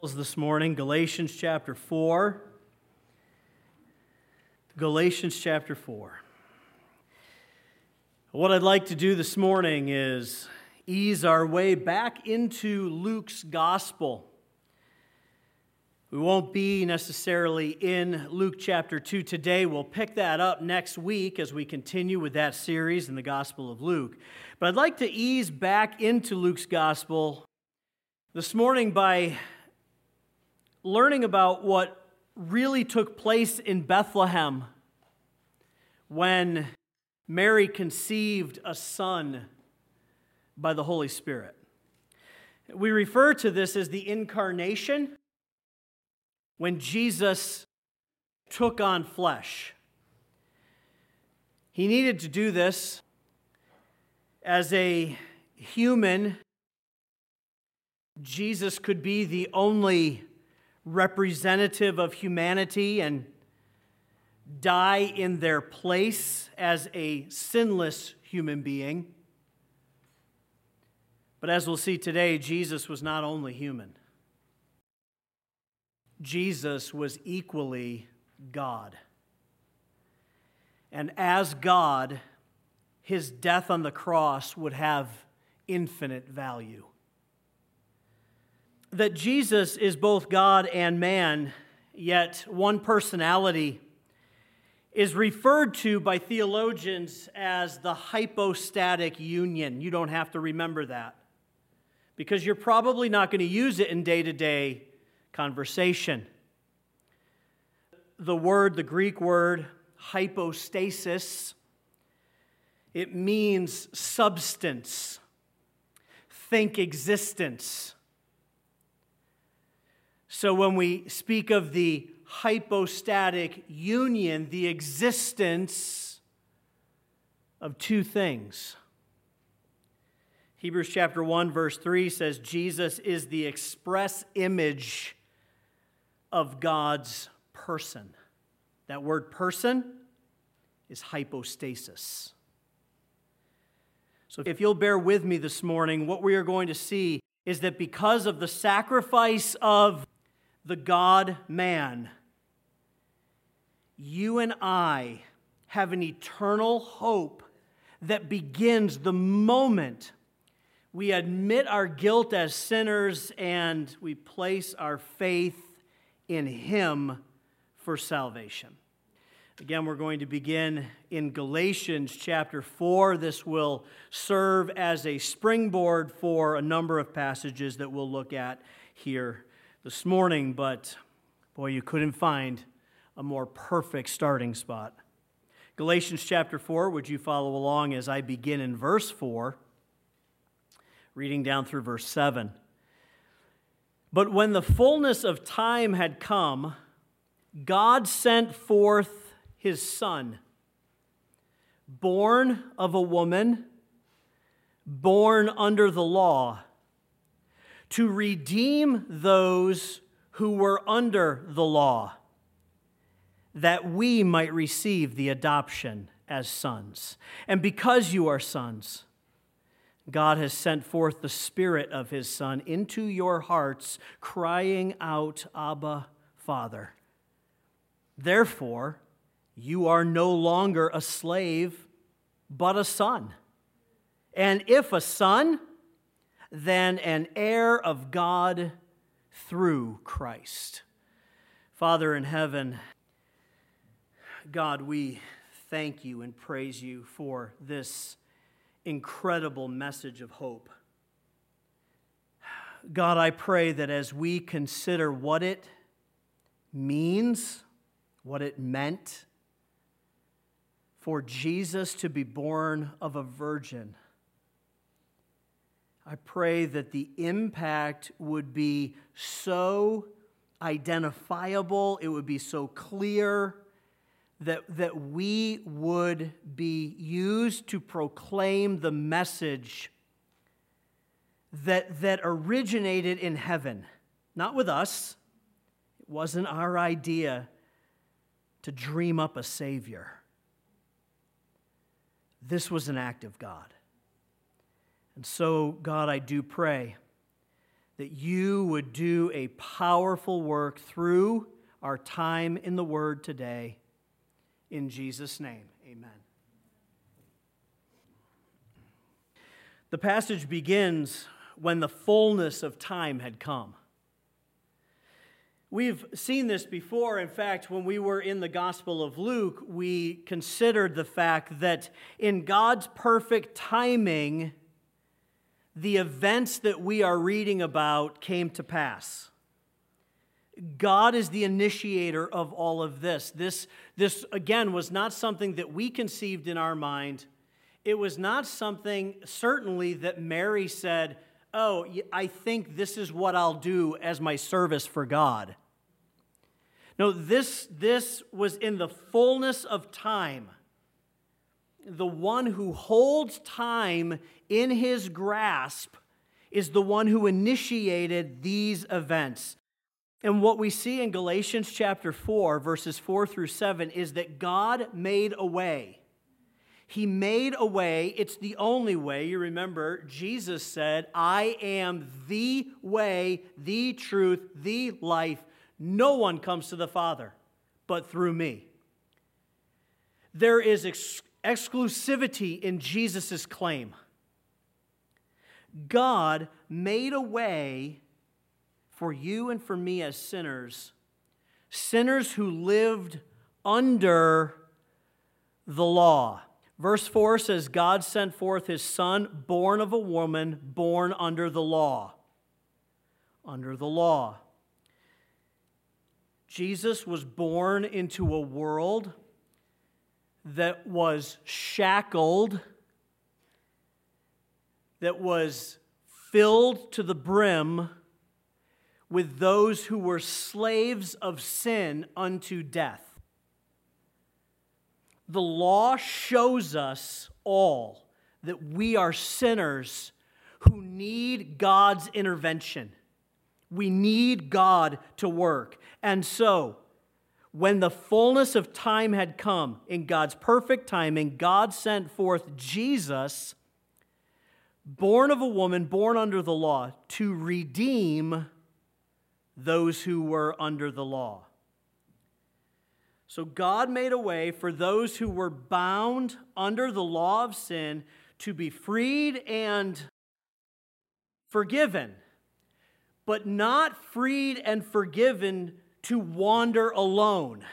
This morning, Galatians chapter 4. Galatians chapter 4. What I'd like to do this morning is ease our way back into Luke's gospel. We won't be necessarily in Luke chapter 2 today. We'll pick that up next week as we continue with that series in the Gospel of Luke. But I'd like to ease back into Luke's gospel this morning by learning about what really took place in Bethlehem when Mary conceived a son by the Holy Spirit. We refer to this as the incarnation, when Jesus took on flesh. He needed to do this as a human. Jesus could be the only representative of humanity and die in their place as a sinless human being. But as we'll see today, Jesus was not only human. Jesus was equally God. And as God, his death on the cross would have infinite value. That Jesus is both God and man, yet one personality, is referred to by theologians as the hypostatic union. You don't have to remember that, because you're probably not going to use it in day-to-day conversation. The Greek word hypostasis, it means substance. Think existence. So when we speak of the hypostatic union, the existence of two things. Hebrews chapter 1, verse 3 says, Jesus is the express image of God's person. That word person is hypostasis. So if you'll bear with me this morning, what we are going to see is that because of the sacrifice of the God-man, you and I have an eternal hope that begins the moment we admit our guilt as sinners and we place our faith in Him for salvation. Again, we're going to begin in Galatians chapter 4. This will serve as a springboard for a number of passages that we'll look at here this morning, but boy, you couldn't find a more perfect starting spot. Galatians chapter 4, would you follow along as I begin in verse 4, reading down through verse 7. But when the fullness of time had come, God sent forth His Son, born of a woman, born under the law, to redeem those who were under the law, that we might receive the adoption as sons. And because you are sons, God has sent forth the Spirit of His Son into your hearts, crying out, Abba, Father. Therefore, you are no longer a slave, but a son. And if a son, then an heir of God through Christ. Father in heaven, God, we thank you and praise you for this incredible message of hope. God, I pray that as we consider what it means, what it meant for Jesus to be born of a virgin, I pray that the impact would be so identifiable, it would be so clear, that we would be used to proclaim the message that originated in heaven. Not with us. It wasn't our idea to dream up a Savior. This was an act of God. And so, God, I do pray that you would do a powerful work through our time in the Word today. In Jesus' name, amen. The passage begins when the fullness of time had come. We've seen this before. In fact, when we were in the Gospel of Luke, we considered the fact that in God's perfect timing, the events that we are reading about came to pass. God is the initiator of all of this. This again, was not something that we conceived in our mind. It was not something, certainly, that Mary said, "Oh, I think this is what I'll do as my service for God." No, this was in the fullness of time. The one who holds time in his grasp is the one who initiated these events. And what we see in Galatians chapter 4, verses 4 through 7, is that God made a way. He made a way. It's the only way. You remember, Jesus said, "I am the way, the truth, the life. No one comes to the Father but through me." There is exclusivity in Jesus' claim. God made a way for you and for me as sinners, sinners who lived under the law. Verse 4 says, God sent forth his Son, born of a woman, born under the law. Under the law. Jesus was born into a world that was shackled, that was filled to the brim with those who were slaves of sin unto death. The law shows us all that we are sinners who need God's intervention. We need God to work. And so, when the fullness of time had come, in God's perfect timing, God sent forth Jesus, born of a woman, born under the law, to redeem those who were under the law. So God made a way for those who were bound under the law of sin to be freed and forgiven, but not freed and forgiven to wander alone.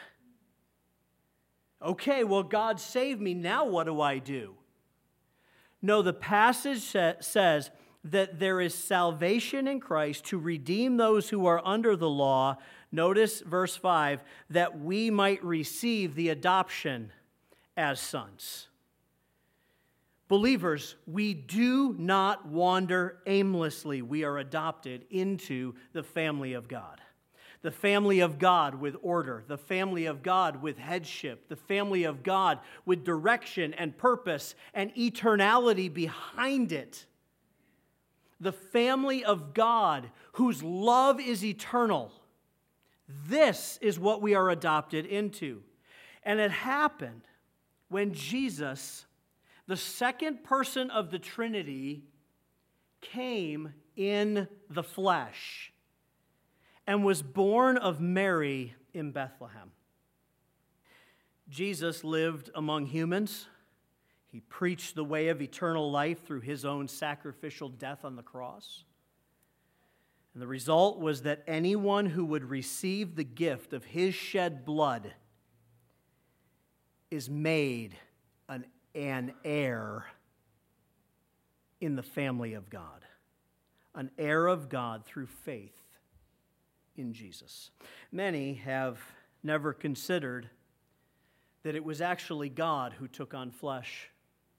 Okay, well, God saved me. Now what do I do? No, the passage says that there is salvation in Christ to redeem those who are under the law. Notice verse 5, that we might receive the adoption as sons. Believers, we do not wander aimlessly. We are adopted into the family of God. The family of God with order, the family of God with headship, the family of God with direction and purpose and eternality behind it. The family of God whose love is eternal. This is what we are adopted into. And it happened when Jesus, the second person of the Trinity, came in the flesh and was born of Mary in Bethlehem. Jesus lived among humans. He preached the way of eternal life through his own sacrificial death on the cross. And the result was that anyone who would receive the gift of his shed blood is made an heir in the family of God. An heir of God through faith in Jesus. Many have never considered that it was actually God who took on flesh.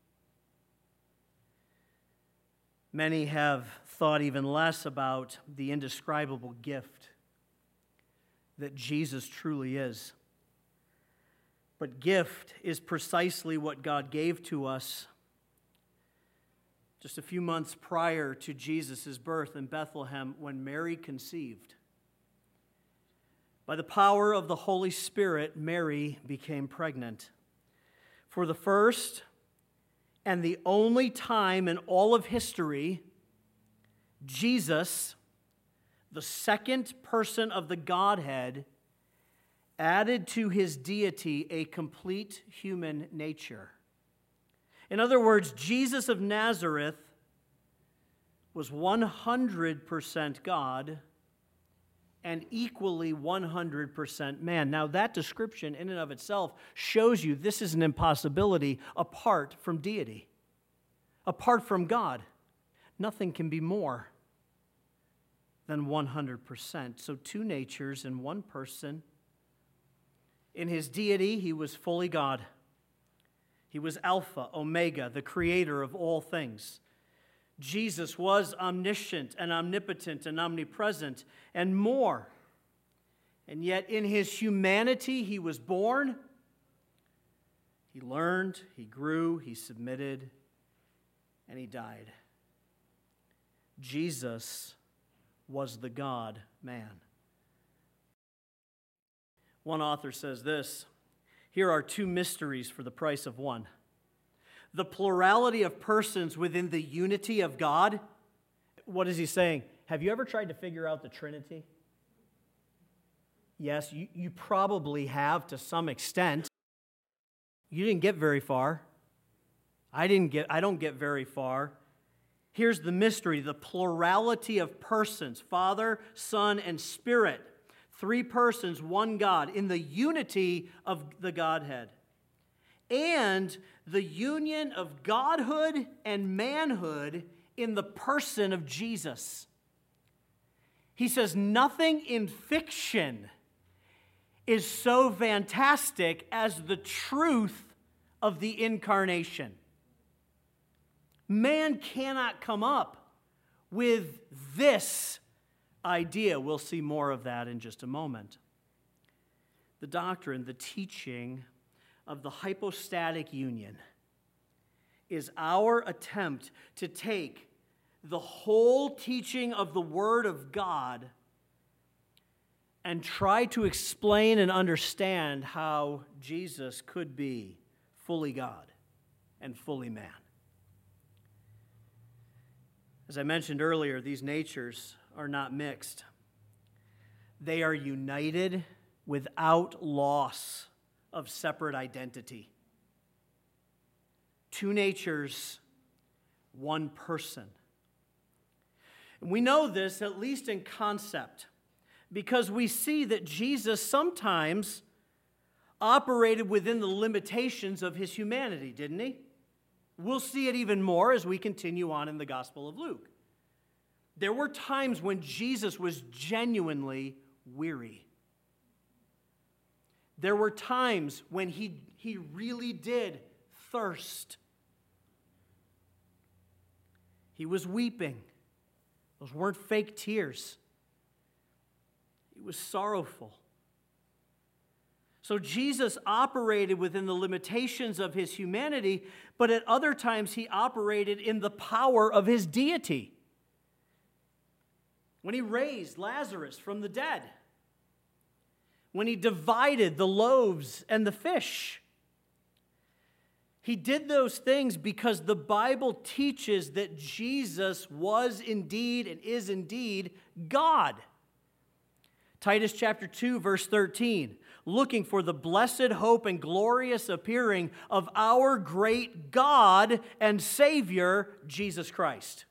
Many have thought even less about the indescribable gift that Jesus truly is. But gift is precisely what God gave to us just a few months prior to Jesus' birth in Bethlehem when Mary conceived. By the power of the Holy Spirit, Mary became pregnant. For the first and the only time in all of history, Jesus the second person of the Godhead, added to his deity a complete human nature. In other words, Jesus of Nazareth was 100% God and equally 100% man. Now, that description in and of itself shows you this is an impossibility apart from deity. Apart from God, nothing can be more than 100%. So 2 natures in one person. In his deity, he was fully God. He was Alpha, Omega, the creator of all things. Jesus was omniscient and omnipotent and omnipresent and more. And yet in his humanity, he was born, he learned, he grew, he submitted, and he died. Jesus was the God-man. One author says this: here are 2 mysteries for the price of one. The plurality of persons within the unity of God. What is he saying? Have you ever tried to figure out the Trinity? Yes, you probably have to some extent. You didn't get very far. I don't get very far. Here's the mystery: the plurality of persons, Father, Son, and Spirit. 3 persons, one God, in the unity of the Godhead. And the union of godhood and manhood in the person of Jesus. He says nothing in fiction is so fantastic as the truth of the incarnation. Man cannot come up with this idea. We'll see more of that in just a moment. The doctrine, the teaching of the hypostatic union is our attempt to take the whole teaching of the Word of God and try to explain and understand how Jesus could be fully God and fully man. As I mentioned earlier, these natures are not mixed. They are united without loss of separate identity. 2 natures, one person. And we know this, at least in concept, because we see that Jesus sometimes operated within the limitations of his humanity, didn't he? We'll see it even more as we continue on in the Gospel of Luke. There were times when Jesus was genuinely weary. There were times when he really did thirst. He was weeping. Those weren't fake tears. He was sorrowful. So Jesus operated within the limitations of his humanity, but at other times he operated in the power of his deity. When he raised Lazarus from the dead, when he divided the loaves and the fish, he did those things because the Bible teaches that Jesus was indeed and is indeed God. Titus chapter 2, verse 13, looking for the blessed hope and glorious appearing of our great God and Savior, Jesus Christ.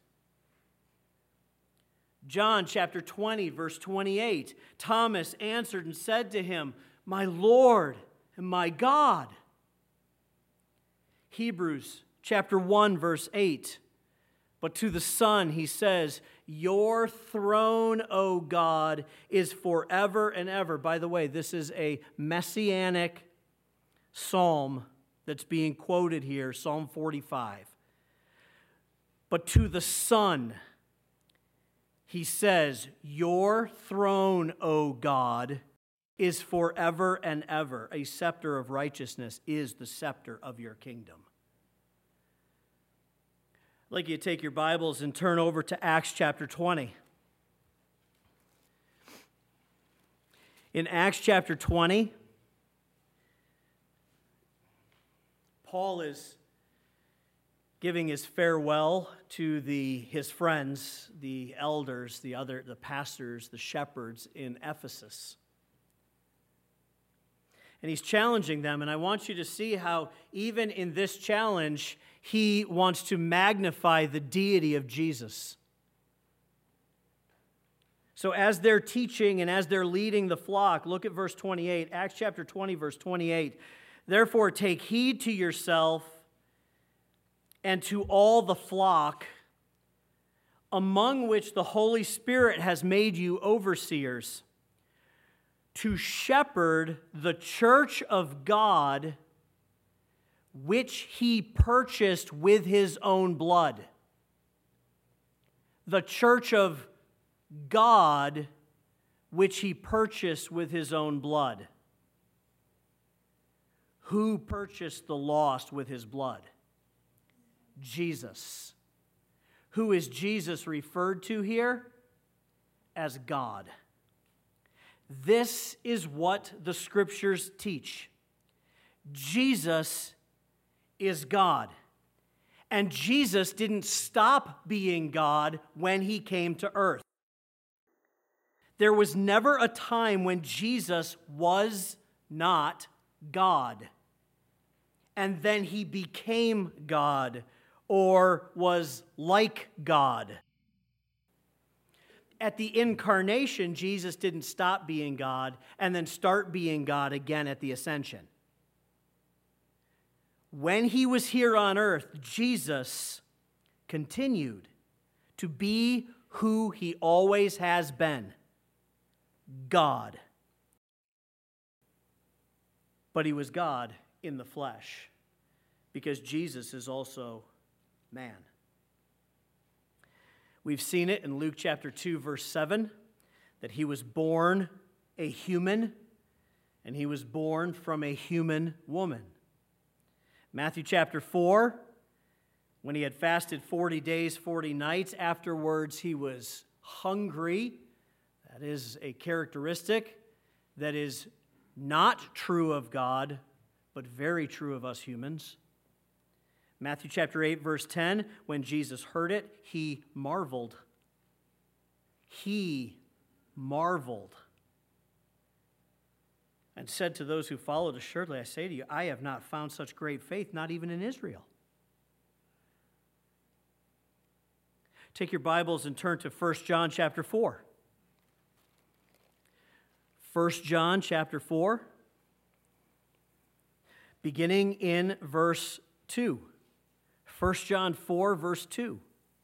John chapter 20, verse 28, Thomas answered and said to him, "My Lord and my God." Hebrews chapter 1, verse 8, but to the Son he says, "Your throne, O God, is forever and ever." By the way, this is a messianic psalm that's being quoted here, Psalm 45. But to the Son he says, "Your throne, O God, is forever and ever. A scepter of righteousness is the scepter of your kingdom." I'd like you to take your Bibles and turn over to Acts chapter 20. In Acts chapter 20, Paul is giving his farewell to his friends, the elders, the pastors, the shepherds in Ephesus. And he's challenging them, and I want you to see how even in this challenge, he wants to magnify the deity of Jesus. So as they're teaching and as they're leading the flock, look at verse 28, Acts chapter 20, verse 28. Therefore take heed to yourself and to all the flock, among which the Holy Spirit has made you overseers, to shepherd the church of God, which he purchased with his own blood. The church of God, which he purchased with his own blood. Who purchased the lost with his blood? Jesus. Who is Jesus referred to here? As God. This is what the Scriptures teach. Jesus is God. And Jesus didn't stop being God when he came to earth. There was never a time when Jesus was not God. And then he became God or was like God. At the incarnation, Jesus didn't stop being God and then start being God again at the ascension. When he was here on earth, Jesus continued to be who he always has been, God. But he was God in the flesh, because Jesus is also man. We've seen it in Luke chapter 2, verse 7, that he was born a human, and he was born from a human woman. Matthew chapter 4, when he had fasted 40 days, 40 nights, afterwards he was hungry. That is a characteristic that is not true of God, but very true of us humans. Matthew chapter 8, verse 10, when Jesus heard it, he marveled. He marveled and said to those who followed, assuredly, I say to you, I have not found such great faith, not even in Israel. Take your Bibles and turn to 1 John chapter 4. 1 John chapter 4, beginning in verse 2. 1 John 4, verse 2.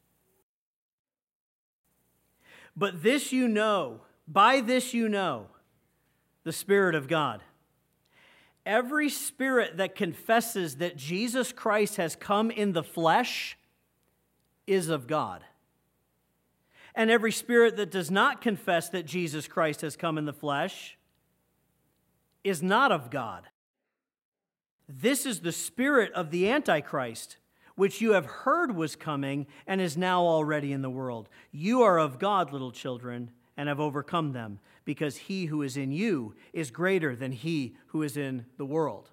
But this you know, by this you know, the Spirit of God. Every spirit that confesses that Jesus Christ has come in the flesh is of God. And every spirit that does not confess that Jesus Christ has come in the flesh is not of God. This is the spirit of the Antichrist, which you have heard was coming and is now already in the world. You are of God, little children, and have overcome them, because he who is in you is greater than he who is in the world.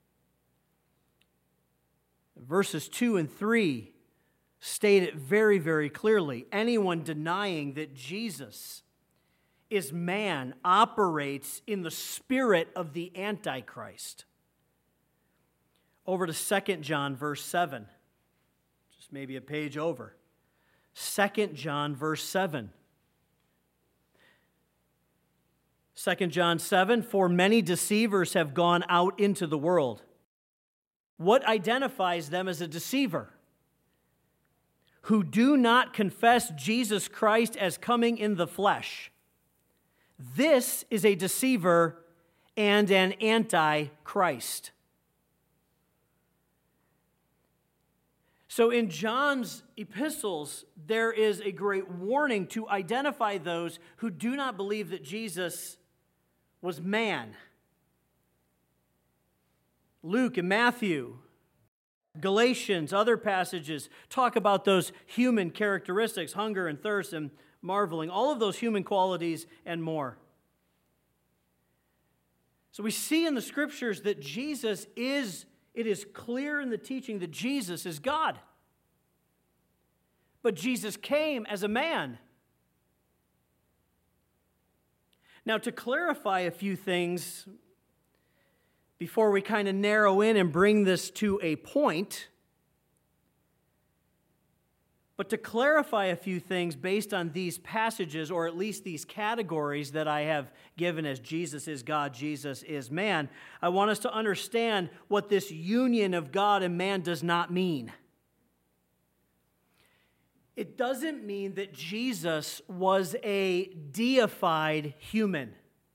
Verses 2 and 3 state it very, very clearly. Anyone denying that Jesus is man operates in the spirit of the Antichrist. Over to 2 John, verse 7. Just maybe a page over. 2 John, verse 7. 2 John 7, for many deceivers have gone out into the world. What identifies them as a deceiver? Who do not confess Jesus Christ as coming in the flesh. This is a deceiver and an antichrist. So in John's epistles, there is a great warning to identify those who do not believe that Jesus was man. Luke and Matthew, Galatians, other passages talk about those human characteristics, hunger and thirst and marveling, all of those human qualities and more. So we see in the Scriptures that it is clear in the teaching that Jesus is God. but Jesus came as a man. Now, to clarify a few things before we kind of narrow in and bring this to a point, but to clarify a few things based on these passages, or at least these categories that I have given as Jesus is God, Jesus is man, I want us to understand what this union of God and man does not mean. It doesn't mean that Jesus was a deified human.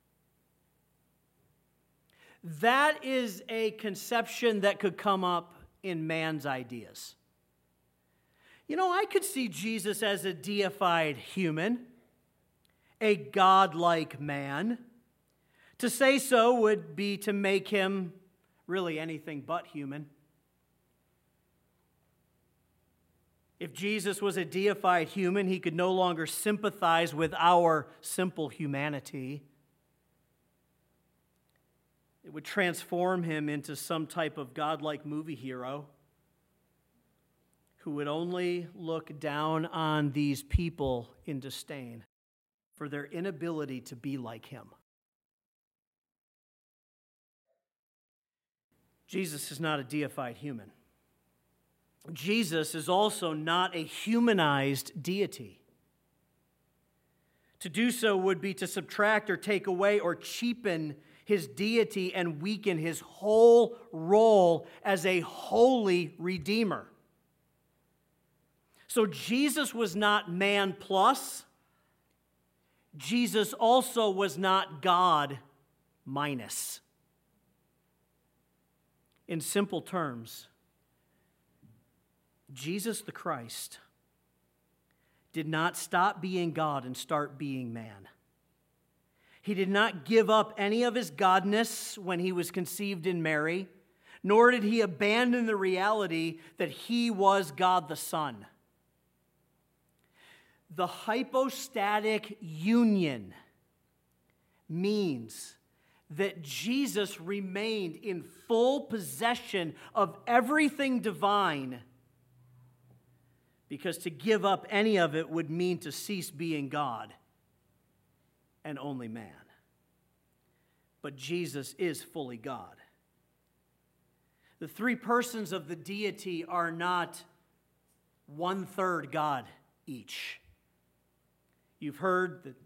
That is a conception that could come up in man's ideas. You know, I could see Jesus as a deified human, a godlike man. To say so would be to make him really anything but human. If Jesus was a deified human, he could no longer sympathize with our simple humanity. It would transform him into some type of godlike movie hero who would only look down on these people in disdain for their inability to be like him. Jesus is not a deified human. Jesus is also not a humanized deity. To do so would be to subtract or take away or cheapen his deity and weaken his whole role as a holy redeemer. So Jesus was not man plus. Jesus also was not God minus. In simple terms, Jesus the Christ did not stop being God and start being man. He did not give up any of his godness when he was conceived in Mary, nor did he abandon the reality that he was God the Son. The hypostatic union means that Jesus remained in full possession of everything divine, because to give up any of it would mean to cease being God and only man. But Jesus is fully God. The three persons of the deity are not 1/3 God each. You've heard that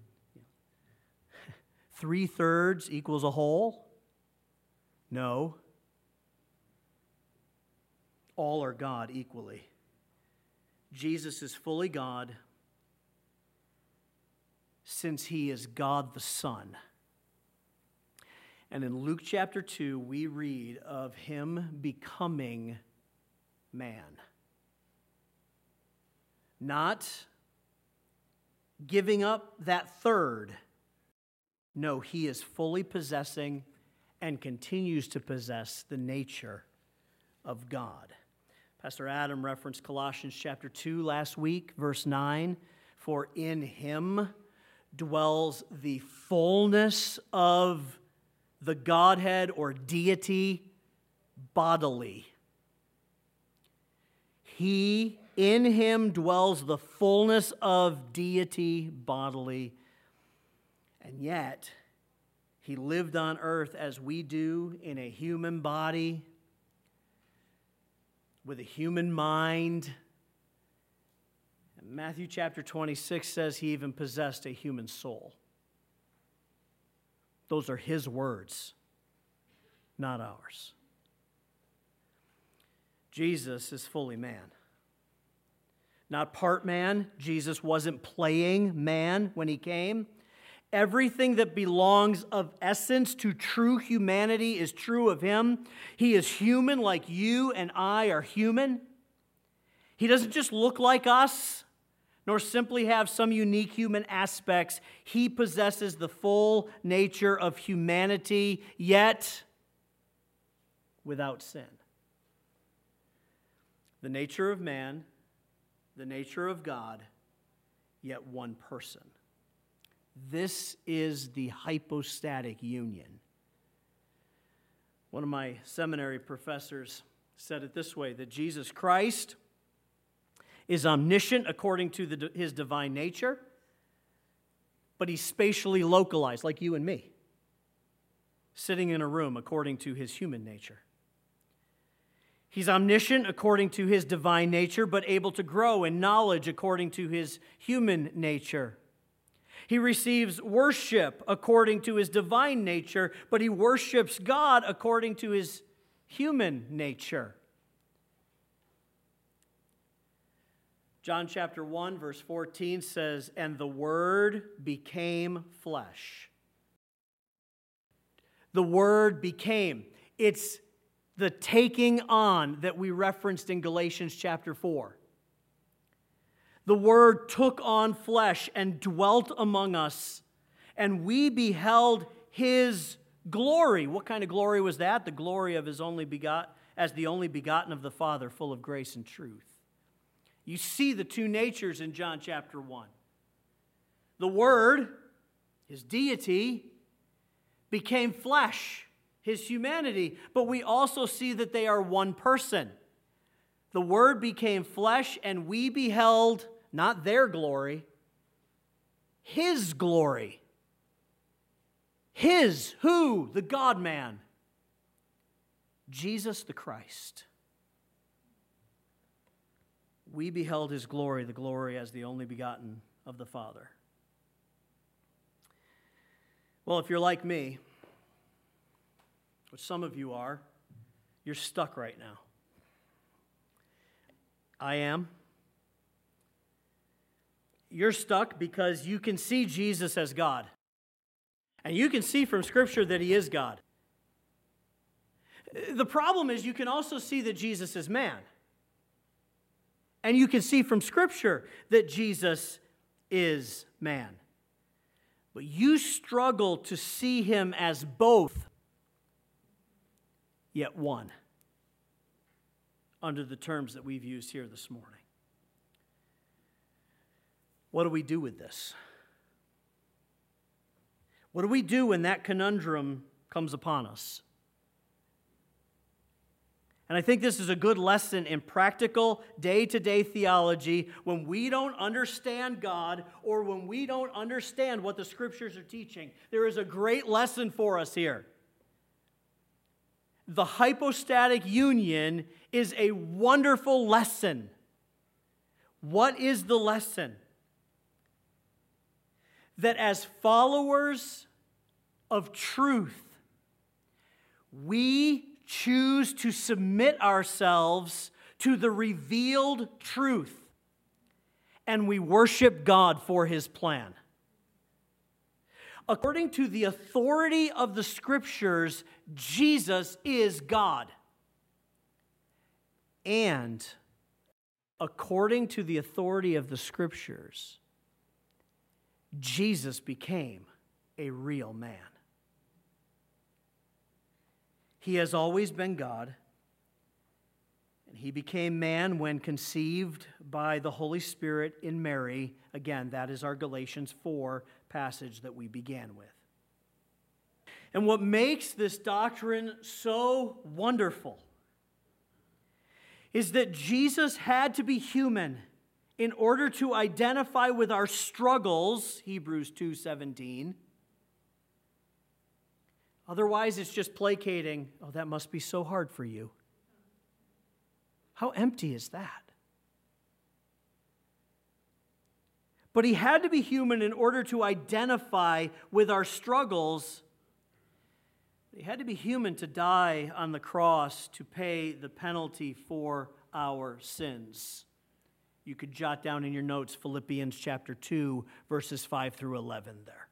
3/3 equals a whole? No. All are God equally. Jesus is fully God since he is God the Son. And in Luke chapter 2, we read of him becoming man. Not giving up that third. No, he is fully possessing and continues to possess the nature of God. Pastor Adam referenced Colossians chapter 2 last week, verse 9. For in him dwells the fullness of the Godhead or deity bodily. In him dwells the fullness of deity bodily. And yet, he lived on earth as we do, in a human body, with a human mind. And Matthew chapter 26 says he even possessed a human soul. Those are his words, not ours. Jesus is fully man. Not part man. Jesus wasn't playing man when he came. Everything that belongs of essence to true humanity is true of him. He is human like you and I are human. He doesn't just look like us, nor simply have some unique human aspects. He possesses the full nature of humanity, yet without sin. The nature of man, the nature of God, yet one person. This is the hypostatic union. One of my seminary professors said it this way, that Jesus Christ is omniscient according to his divine nature, but he's spatially localized, like you and me, sitting in a room according to his human nature. He's omniscient according to his divine nature, but able to grow in knowledge according to his human nature. He receives worship according to his divine nature, but he worships God according to his human nature. John chapter 1, verse 14 says, "And the Word became flesh." The Word became. It's the taking on that we referenced in Galatians chapter 4. The Word took on flesh and dwelt among us, and we beheld his glory. What kind of glory was that? The glory of his only as the only begotten of the Father, full of grace and truth. You see the two natures in John chapter 1. The Word, his deity, became flesh, his humanity, but we also see that they are one person. The Word became flesh, and we beheld not their glory, his glory. His, who? The God-man. Jesus the Christ. We beheld his glory, the glory as the only begotten of the Father. Well, if you're like me, which some of you are, you're stuck right now. I am. You're stuck because you can see Jesus as God. And you can see from Scripture that he is God. The problem is you can also see that Jesus is man. And you can see from Scripture that Jesus is man. But you struggle to see him as both, yet one, under the terms that we've used here this morning. What do we do with this? What do we do when that conundrum comes upon us? And I think this is a good lesson in practical, day-to-day theology when we don't understand God or when we don't understand what the Scriptures are teaching. There is a great lesson for us here. The hypostatic union is a wonderful lesson. What is the lesson? That as followers of truth, we choose to submit ourselves to the revealed truth, and we worship God for his plan. According to the authority of the Scriptures, Jesus is God. And according to the authority of the Scriptures, Jesus became a real man. He has always been God, and he became man when conceived by the Holy Spirit in Mary. Again, that is our Galatians 4 passage that we began with. And what makes this doctrine so wonderful is that Jesus had to be human in order to identify with our struggles, Hebrews 2:17. Otherwise, it's just placating. Oh, that must be so hard for you. How empty is that? But he had to be human in order to identify with our struggles. He had to be human to die on the cross to pay the penalty for our sins. You could jot down in your notes Philippians chapter 2, verses 5 through 11 there.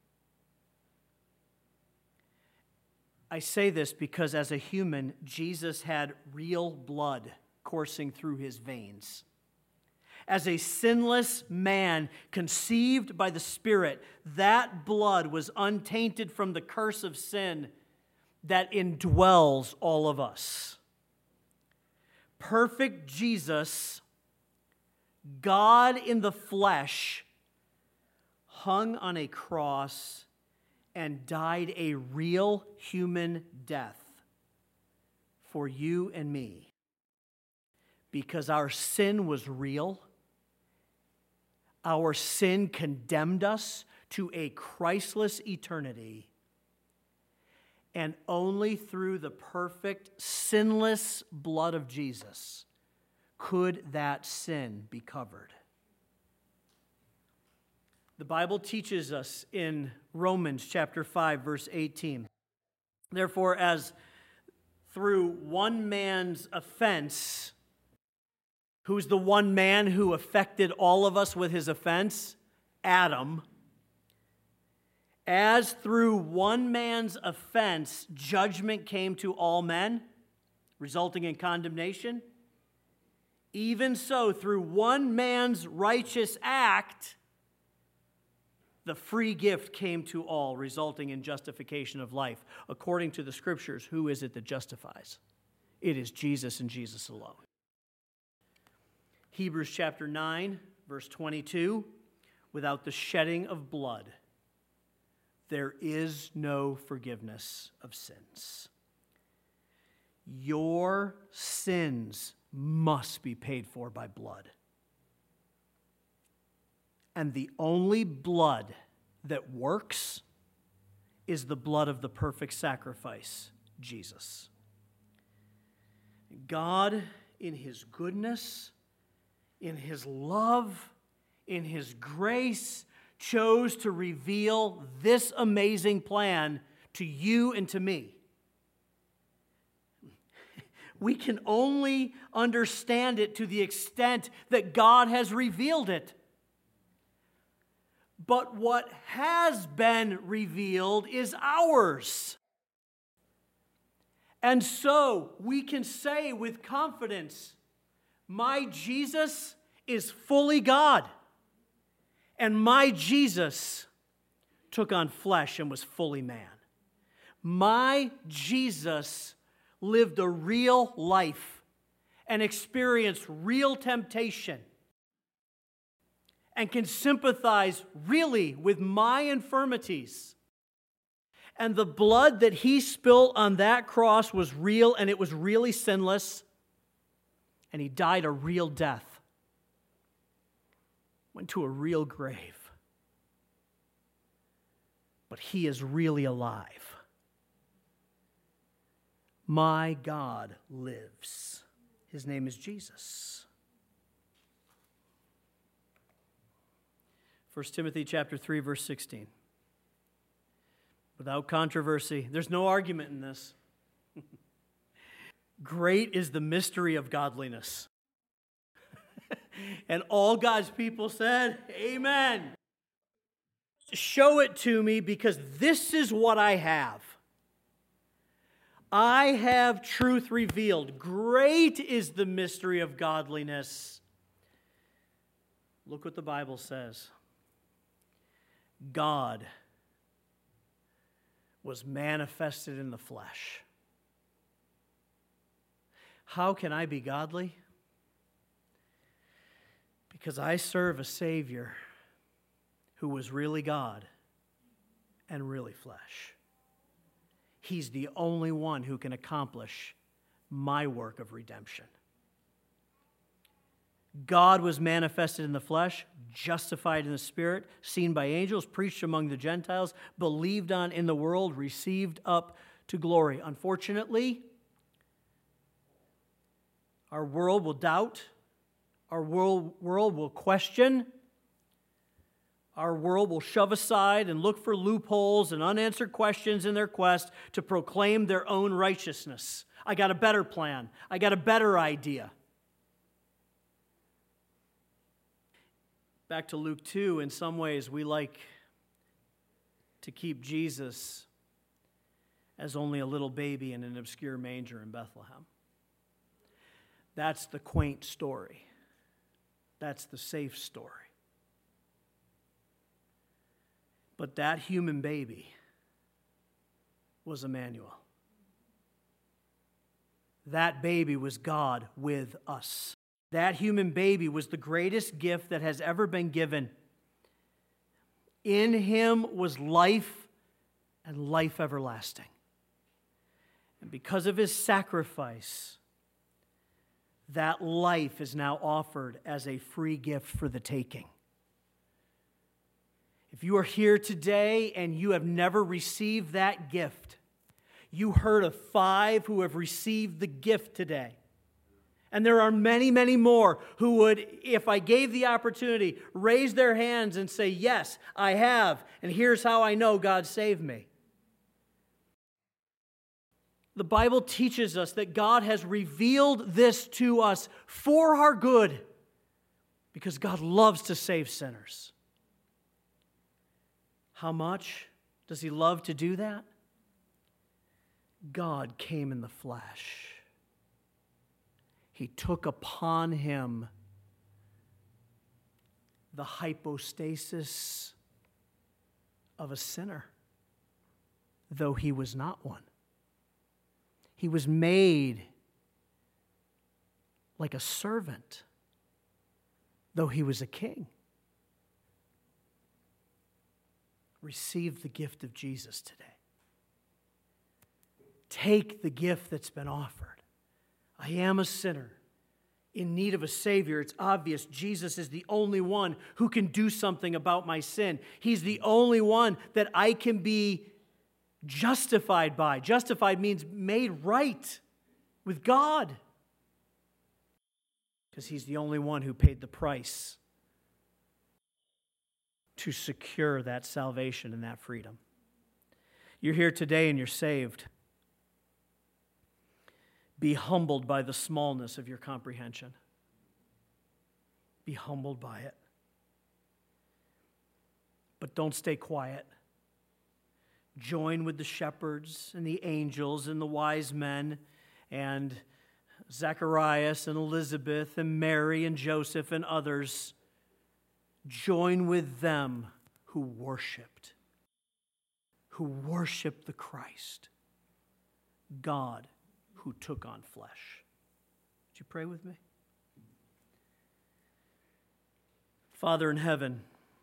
I say this because as a human, Jesus had real blood coursing through his veins. As a sinless man conceived by the Spirit, that blood was untainted from the curse of sin that indwells all of us. Perfect Jesus, God in the flesh, hung on a cross and died a real human death for you and me. Because our sin was real Our sin condemned us to a Christless eternity. And only through the perfect, sinless blood of Jesus could that sin be covered. The Bible teaches us in Romans chapter 5, verse 18. Therefore, as through one man's offense, who's the one man who affected all of us with his offense? Adam. As through one man's offense, judgment came to all men, resulting in condemnation, even so, through one man's righteous act, the free gift came to all, resulting in justification of life. According to the Scriptures, who is it that justifies? It is Jesus and Jesus alone. Hebrews chapter 9, verse 22, without the shedding of blood, there is no forgiveness of sins. Your sins must be paid for by blood. And the only blood that works is the blood of the perfect sacrifice, Jesus. God, in His goodness, in His love, in His grace, chose to reveal this amazing plan to you and to me. We can only understand it to the extent that God has revealed it. But what has been revealed is ours. And so we can say with confidence, my Jesus is fully God. And my Jesus took on flesh and was fully man. My Jesus lived a real life and experienced real temptation and can sympathize really with my infirmities. And the blood that He spilled on that cross was real, and it was really sinless, and He died a real death. Went to a real grave. But He is really alive. My God lives. His name is Jesus. 1 Timothy chapter 3, verse 16. Without controversy, there's no argument in this. Great is the mystery of godliness. And all God's people said, amen. Show it to me, because this is what I have. I have truth revealed. Great is the mystery of godliness. Look what the Bible says. God was manifested in the flesh. How can I be godly? Because I serve a Savior who was really God and really flesh. He's the only one who can accomplish my work of redemption. God was manifested in the flesh, justified in the Spirit, seen by angels, preached among the Gentiles, believed on in the world, received up to glory. Unfortunately, our world will doubt. Our world will question. Our world will shove aside and look for loopholes and unanswered questions in their quest to proclaim their own righteousness. I got a better plan. I got a better idea. Back to Luke 2, in some ways we like to keep Jesus as only a little baby in an obscure manger in Bethlehem. That's the quaint story. That's the safe story. But that human baby was Emmanuel. That baby was God with us. That human baby was the greatest gift that has ever been given. In Him was life, and life everlasting. And because of His sacrifice, that life is now offered as a free gift for the taking. If you are here today and you have never received that gift, you heard of 5 who have received the gift today. And there are many, many more who would, if I gave the opportunity, raise their hands and say, yes, I have, and here's how I know God saved me. The Bible teaches us that God has revealed this to us for our good because God loves to save sinners. How much does He love to do that? God came in the flesh. He took upon Him the hypostasis of a sinner, though He was not one. He was made like a servant, though He was a king. Receive the gift of Jesus today. Take the gift that's been offered. I am a sinner in need of a Savior. It's obvious Jesus is the only one who can do something about my sin. He's the only one that I can be justified by. Justified means made right with God, because He's the only one who paid the price to secure that salvation and that freedom. You're here today and you're saved. Be humbled by the smallness of your comprehension. Be humbled by it. But don't stay quiet. Join with the shepherds and the angels and the wise men and Zacharias and Elizabeth and Mary and Joseph and others. Join with them who worshiped the Christ, God who took on flesh. Would you pray with me? Father in heaven,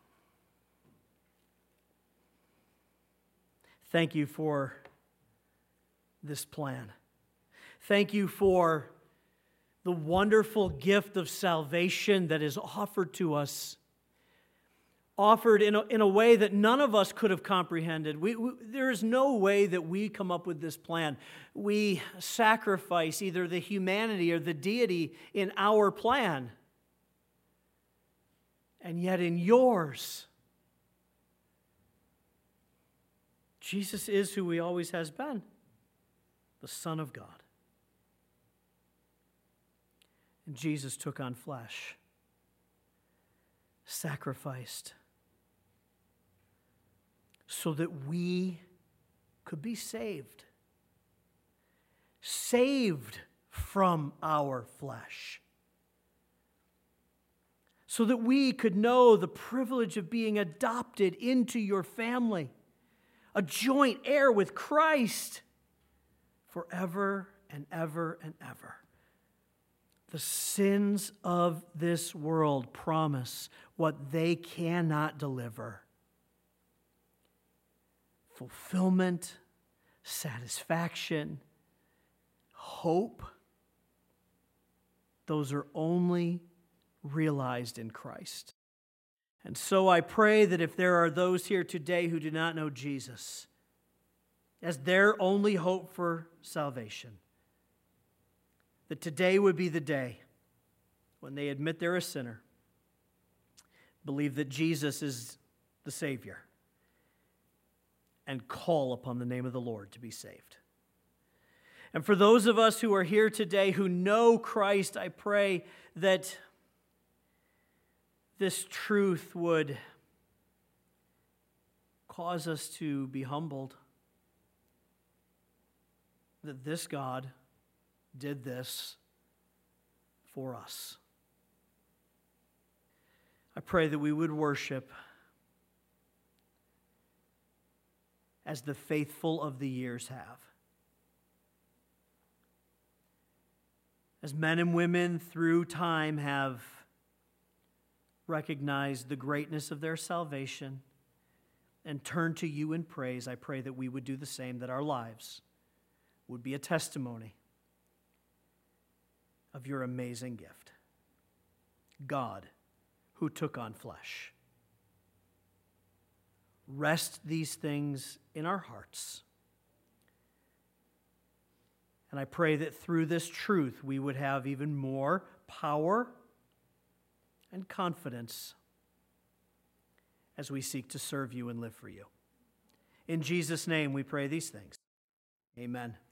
thank You for this plan. Thank You for the wonderful gift of salvation that is offered to us, offered in a way that none of us could have comprehended. There is no way that we come up with this plan. We sacrifice either the humanity or the deity in our plan. And yet in Yours, Jesus is who He always has been, the Son of God. And Jesus took on flesh, sacrificed, so that we could be saved. Saved from our flesh. So that we could know the privilege of being adopted into Your family, a joint heir with Christ forever and ever and ever. The sins of this world promise what they cannot deliver. Fulfillment, satisfaction, hope. Those are only realized in Christ. And so I pray that if there are those here today who do not know Jesus as their only hope for salvation, that today would be the day when they admit they're a sinner, believe that Jesus is the Savior, and call upon the name of the Lord to be saved. And for those of us who are here today who know Christ, I pray that this truth would cause us to be humbled, that this God did this for us. I pray that we would worship as the faithful of the years have. As men and women through time have recognized the greatness of their salvation and turned to You in praise, I pray that we would do the same, that our lives would be a testimony of Your amazing gift. God who took on flesh. Rest these things in our hearts. And I pray that through this truth we would have even more power and confidence as we seek to serve you and live for you. In Jesus' name we pray these things. Amen.